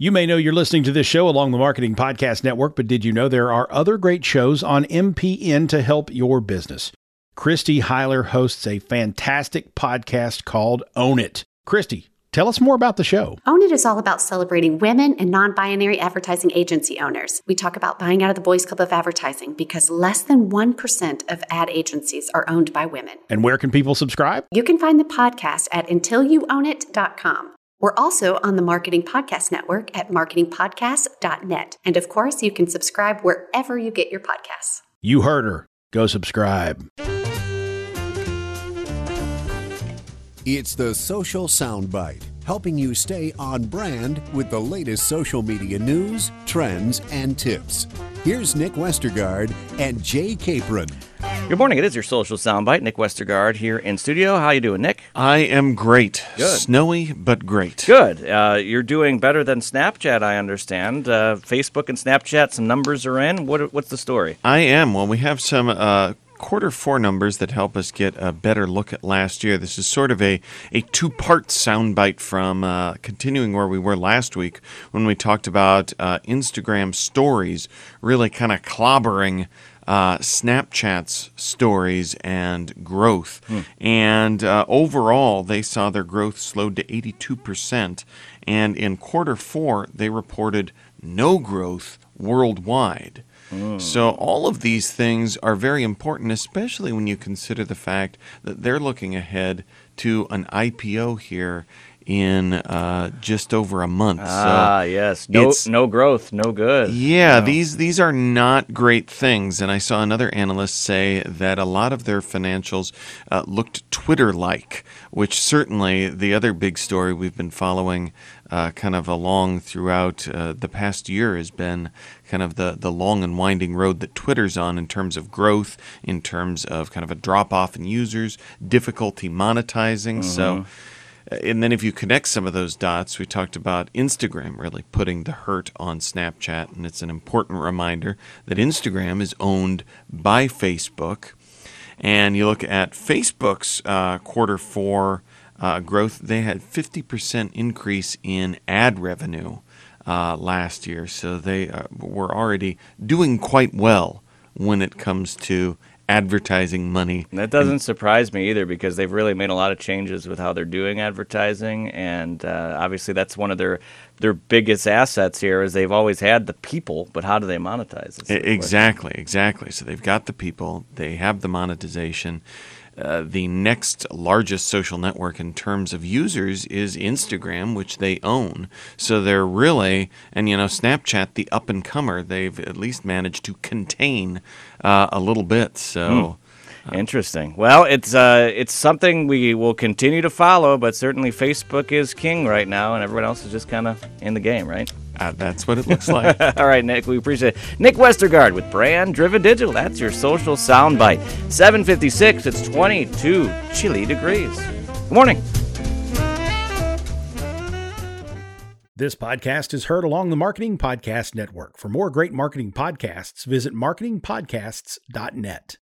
You may know you're listening to this show along the Marketing Podcast Network, but did you know there are other great shows on MPN to help your business? Christy Heiler hosts a fantastic podcast called Own It. Christy, tell us more about the show. Own It is all about celebrating women and non-binary advertising agency owners. We talk about buying out of the Boys Club of Advertising because less than 1% of ad agencies are owned by women. And where can people subscribe? You can find the podcast at untilyouownit.com. We're also on the Marketing Podcast Network at marketingpodcast.net. And of course, you can subscribe wherever you get your podcasts. You heard her. Go subscribe. It's the Social Soundbite, helping you stay on brand with the latest social media news, trends, and tips. Here's Nick Westergaard and Jay Capron. Good morning. It is your Social Soundbite. Nick Westergaard here in studio. How you doing, Nick? I am great. Good. Snowy, but great. Good. You're doing better than Snapchat, I understand. Facebook and Snapchat, some numbers are in. What's the story? I am. Well, we have some Q4 numbers that help us get a better look at last year. This is sort of a two-part soundbite from continuing where we were last week when we talked about Instagram stories really kind of clobbering Snapchat's stories and growth. And overall, they saw their growth slowed to 82%. And in Q4, they reported no growth worldwide. So all of these things are very important, especially when you consider the fact that they're looking ahead to an IPO here in just over a month. Yes. No growth, no good. Yeah, no. These are not great things. And I saw another analyst say that a lot of their financials looked Twitter-like, which certainly the other big story we've been following kind of along throughout the past year has been kind of the long and winding road that Twitter's on in terms of growth, in terms of kind of a drop-off in users, difficulty monetizing. So, and then if you connect some of those dots, we talked about Instagram really putting the hurt on Snapchat, and it's an important reminder that Instagram is owned by Facebook. And you look at Facebook's Q4 growth, they had 50% increase in ad revenue last year. So they were already doing quite well when it comes to advertising money. That doesn't surprise me either because they've really made a lot of changes with how they're doing advertising. And obviously that's one of their biggest assets here is they've always had the people, but how do they monetize it? Exactly. So they've got the people, they have the monetization. The next largest social network in terms of users is Instagram, which they own. So they're really, and Snapchat, the up-and-comer, they've at least managed to contain a little bit. So interesting. Well, it's something we will continue to follow, but certainly Facebook is king right now, and everyone else is just kind of in the game, right? That's what it looks like. All right, Nick, we appreciate it. Nick Westergaard with Brand Driven Digital. That's your Social Soundbite. 7:56. It's 22 chilly degrees. Good morning. This podcast is heard along the Marketing Podcast Network. For more great marketing podcasts, visit marketingpodcasts.net.